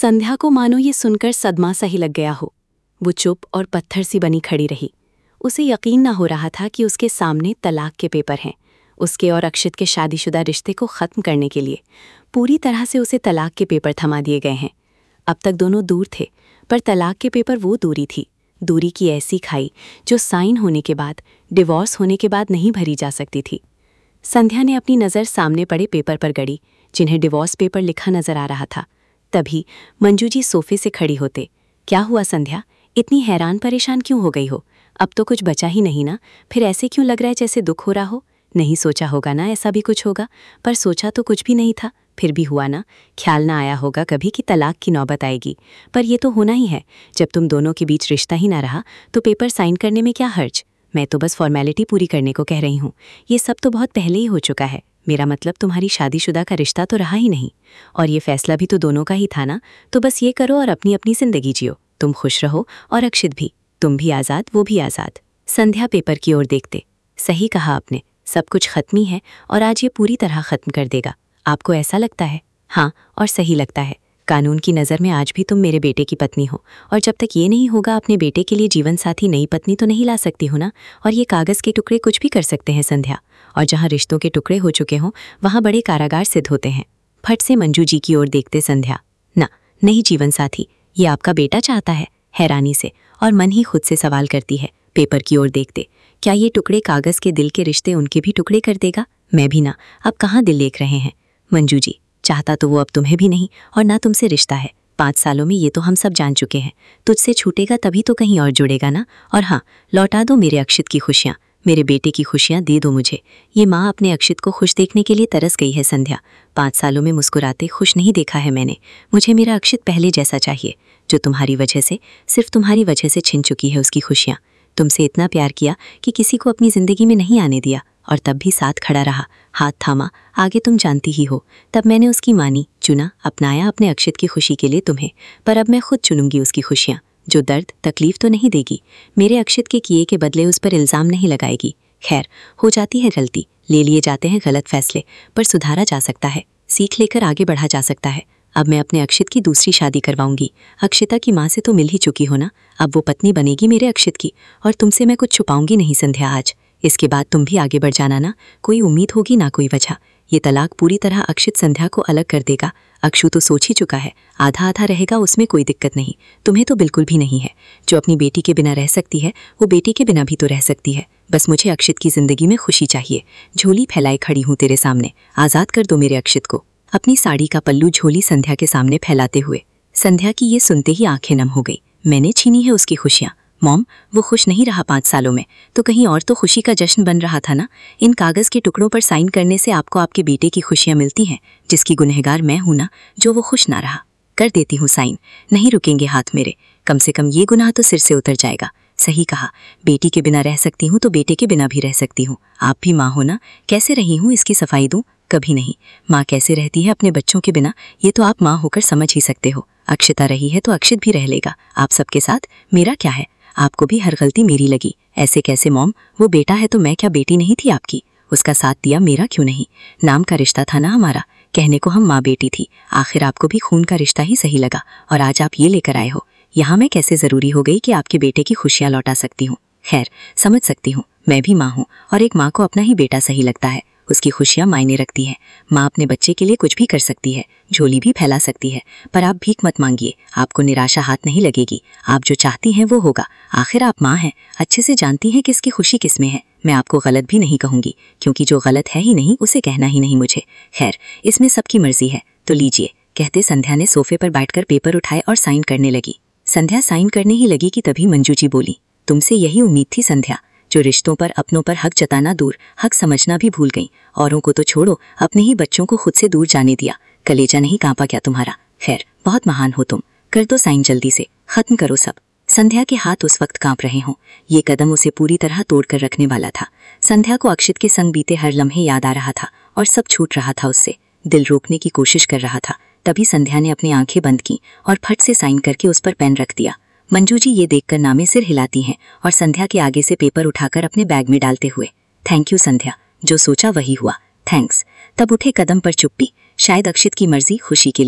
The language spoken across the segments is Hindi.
संध्या को मानो ये सुनकर सदमा सा ही लग गया हो। वो चुप और पत्थर सी बनी खड़ी रही। उसे यकीन न हो रहा था कि उसके सामने तलाक के पेपर हैं। उसके और अक्षित के शादीशुदा रिश्ते को ख़त्म करने के लिए पूरी तरह से उसे तलाक के पेपर थमा दिए गए हैं। अब तक दोनों दूर थे, पर तलाक के पेपर वो दूरी थी, दूरी की ऐसी खाई जो साइन होने के बाद, डिवोर्स होने के बाद नहीं भरी जा सकती थी। संध्या ने अपनी नज़र सामने पड़े पेपर पर गड़ी, जिन्हें डिवोर्स पेपर लिखा नजर आ रहा था। तभी मंजू जी सोफे से खड़ी होते। क्या हुआ संध्या, इतनी हैरान परेशान क्यों हो गई हो? अब तो कुछ बचा ही नहीं ना, फिर ऐसे क्यों लग रहा है जैसे दुख हो रहा हो? नहीं सोचा होगा ना ऐसा भी कुछ होगा? पर सोचा तो कुछ भी नहीं था, फिर भी हुआ ना। ख्याल ना आया होगा कभी कि तलाक की नौबत आएगी, पर ये तो होना ही है। जब तुम दोनों के बीच रिश्ता ही ना रहा तो पेपर साइन करने में क्या हर्ज? मैं तो बस फॉर्मेलिटी पूरी करने को कह रही हूँ। ये सब तो बहुत पहले ही हो चुका है। मेरा मतलब तुम्हारी शादीशुदा का रिश्ता तो रहा ही नहीं, और ये फैसला भी तो दोनों का ही था ना। तो बस ये करो और अपनी अपनी जिंदगी जियो। तुम खुश रहो और अक्षित भी, तुम भी आज़ाद, वो भी आज़ाद। संध्या पेपर की ओर देखते। सही कहा आपने, सब कुछ खत्म ही है और आज ये पूरी तरह खत्म कर देगा। आपको ऐसा लगता है? हाँ, और सही लगता है। कानून की नज़र में आज भी तुम मेरे बेटे की पत्नी हो, और जब तक ये नहीं होगा अपने बेटे के लिए जीवन साथी नई पत्नी तो नहीं ला सकती हो ना। और ये कागज़ के टुकड़े कुछ भी कर सकते हैं संध्या, और जहाँ रिश्तों के टुकड़े हो चुके हों वहाँ बड़े कारागार सिद्ध होते हैं। फट से मंजू जी की ओर देखते संध्या। ना, नहीं जीवन साथी, ये आपका बेटा चाहता है, हैरानी से, और मन ही खुद से सवाल करती है पेपर की ओर देखते। क्या ये टुकड़े कागज़ के दिल के रिश्ते उनके भी टुकड़े कर देगा? मैं भी ना, अब कहाँ दिल लेख रहे हैं मंजू जी। चाहता तो वो अब तुम्हें भी नहीं और ना तुमसे रिश्ता है। 5 सालों में ये तो हम सब जान चुके हैं। तुझसे छूटेगा तभी तो कहीं और जुड़ेगा ना। और हाँ, लौटा दो मेरे अक्षित की खुशियाँ, मेरे बेटे की खुशियाँ दे दो मुझे। ये माँ अपने अक्षित को खुश देखने के लिए तरस गई है संध्या। 5 सालों में मुस्कुराते खुश नहीं देखा है मैंने। मुझे मेरा अक्षित पहले जैसा चाहिए, जो तुम्हारी वजह से, सिर्फ तुम्हारी वजह से छिन चुकी है उसकी खुशियाँ। तुमसे इतना प्यार किया कि किसी को अपनी ज़िंदगी में नहीं आने दिया, और तब भी साथ खड़ा रहा, हाथ थामा। आगे तुम जानती ही हो, तब मैंने उसकी मानी, चुना, अपनाया अपने अक्षित की खुशी के लिए तुम्हें। पर अब मैं खुद चुनूंगी उसकी खुशियाँ, जो दर्द तकलीफ तो नहीं देगी। मेरे अक्षित के किए के बदले उस पर इल्ज़ाम नहीं लगाएगी। खैर, हो जाती है गलती, ले लिए जाते हैं गलत फैसले, पर सुधारा जा सकता है, सीख लेकर आगे बढ़ा जा सकता है। अब मैं अपने अक्षित की दूसरी शादी करवाऊंगी। अक्षिता की माँ से तो मिल ही चुकी हो ना, अब वो पत्नी बनेगी मेरे अक्षित की, और तुमसे मैं कुछ छुपाऊंगी नहीं संध्या आज। इसके बाद तुम भी आगे बढ़ जाना ना, कोई उम्मीद होगी ना कोई वजह। ये तलाक पूरी तरह अक्षित संध्या को अलग कर देगा। अक्षु तो सोच ही चुका है, आधा आधा रहेगा, उसमें कोई दिक्कत नहीं। तुम्हें तो बिल्कुल भी नहीं है। जो अपनी बेटी के बिना रह सकती है वो बेटी के बिना भी तो रह सकती है। बस मुझे अक्षित की जिंदगी में खुशी चाहिए। झोली फैलाए खड़ी हूँ तेरे सामने, आज़ाद कर दो मेरे अक्षित को। अपनी साड़ी का पल्लू झोली संध्या के सामने फैलाते हुए। संध्या की ये सुनते ही आंखें नम हो गई। मैंने छीनी है उसकी खुशियाँ। मॉम, वो खुश नहीं रहा 5 सालों में, तो कहीं और तो खुशी का जश्न बन रहा था ना। इन कागज़ के टुकड़ों पर साइन करने से आपको आपके बेटे की खुशियाँ मिलती हैं, जिसकी गुनहगार मैं हूँ ना, जो वो खुश ना रहा। कर देती हूँ साइन, नहीं रुकेंगे हाथ मेरे। कम से कम ये गुनाह तो सिर से उतर जाएगा। सही कहा, बेटी के बिना रह सकती हूँ तो बेटे के बिना भी रह सकती हूँ। आप भी माँ हो ना, कैसे रही हूँ इसकी सफाई दूँ? कभी नहीं। माँ कैसे रहती है अपने बच्चों के बिना, ये तो आप माँ होकर समझ ही सकते हो। अक्षिता रही है तो अक्षित भी रह लेगा आप सबके साथ। मेरा क्या है, आपको भी हर गलती मेरी लगी। ऐसे कैसे मॉम, वो बेटा है तो मैं क्या बेटी नहीं थी आपकी? उसका साथ दिया, मेरा क्यों नहीं? नाम का रिश्ता था ना हमारा, कहने को हम माँ बेटी थी। आखिर आपको भी खून का रिश्ता ही सही लगा, और आज आप ये लेकर आए हो। यहाँ मैं कैसे ज़रूरी हो गई कि आपके बेटे की खुशियाँ लौटा सकती हूँ? खैर, समझ सकती हूँ, मैं भी माँ हूँ, और एक माँ को अपना ही बेटा सही लगता है। उसकी खुशियाँ मायने रखती है। माँ अपने बच्चे के लिए कुछ भी कर सकती है, झोली भी फैला सकती है। पर आप भीख मत मांगिए, आपको निराशा हाथ नहीं लगेगी। आप जो चाहती हैं वो होगा। आखिर आप माँ हैं, अच्छे से जानती हैं किसकी खुशी किसमें है। मैं आपको गलत भी नहीं कहूँगी, क्योंकि जो गलत है ही नहीं उसे कहना ही नहीं मुझे। खैर, इसमें सबकी मर्जी है, तो लीजिए। कहते संध्या ने सोफे पर बैठकर पेपर उठाए और साइन करने लगी। संध्या साइन करने ही लगी कि तभी मंजू जी बोली, तुमसे यही उम्मीद थी संध्या, जो रिश्तों पर अपनों पर हक जताना दूर, हक समझना भी भूल गई। औरों को तो छोड़ो, अपने ही बच्चों को खुद से दूर जाने दिया। कलेजा नहीं कांपा क्या तुम्हारा? खैर, बहुत महान हो तुम। कर दो साइन जल्दी से, खत्म करो सब। संध्या के हाथ उस वक्त कांप रहे हों। ये कदम उसे पूरी तरह तोड़कर रखने वाला था। संध्या को अक्षित के संग बीते हर लम्हे याद आ रहा था, और सब छूट रहा था उससे। दिल रोकने की कोशिश कर रहा था। तभी संध्या ने अपनी आंखें बंद की और फट से साइन करके उस पर पेन रख दिया। मंजू जी ये देखकर नामे सिर हिलाती हैं और संध्या के आगे से पेपर उठाकर अपने बैग में डालते हुए, थैंक यू संध्या, जो सोचा वही हुआ, थैंक्स। तब उठे कदम पर चुप्पी, शायद अक्षित की मर्जी खुशी के लिए,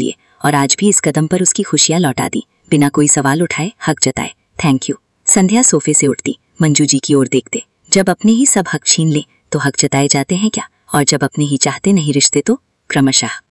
और आज भी इस कदम पर उसकी खुशियां लौटा दी, बिना कोई सवाल उठाए, हक जताए। Thank you. संध्या सोफे से उठती, मंजू जी की ओर देखते। जब अपने ही सब हक छीन ले तो हक जताए जाते हैं क्या? और जब अपने ही चाहते नहीं रिश्ते तो क्रमशः